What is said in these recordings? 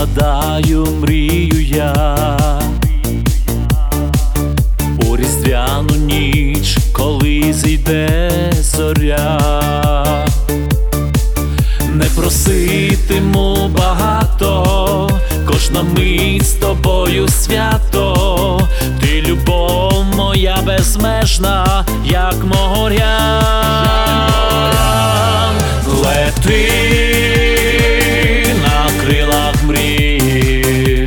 згадаю, мрію я у різдвяну ніч, коли зійде зоря. Не проситиму багато, кожна мить з тобою свято. Ти любов моя безмежна, як моря. Лети на крилах мрії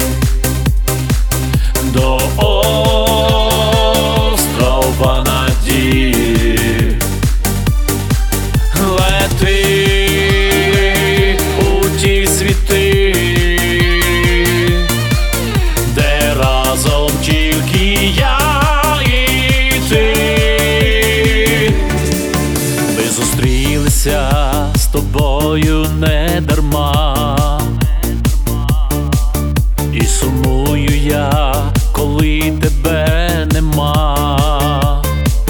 до острова надії. Лети у ті світи, де разом тільки я і ти. Ми зустрілися з тобою не дарма, і сумую я, коли тебе нема.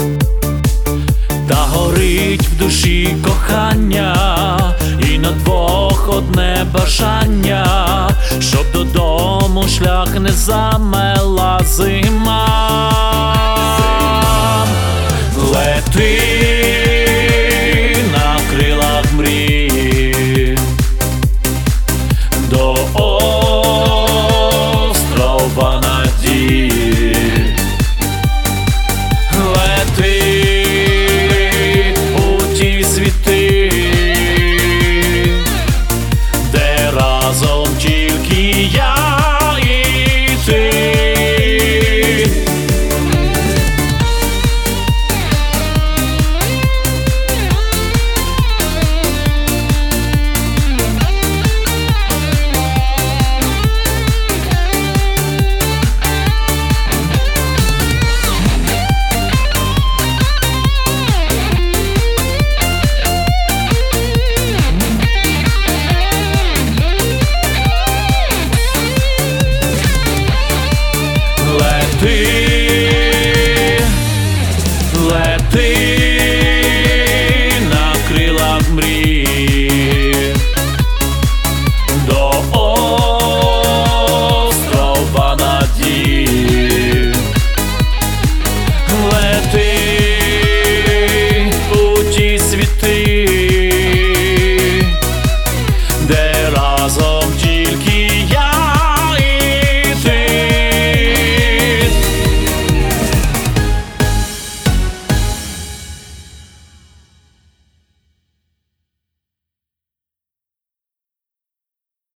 Та горить в душі кохання, і на двох одне бажання, щоб додому шлях не замела зима.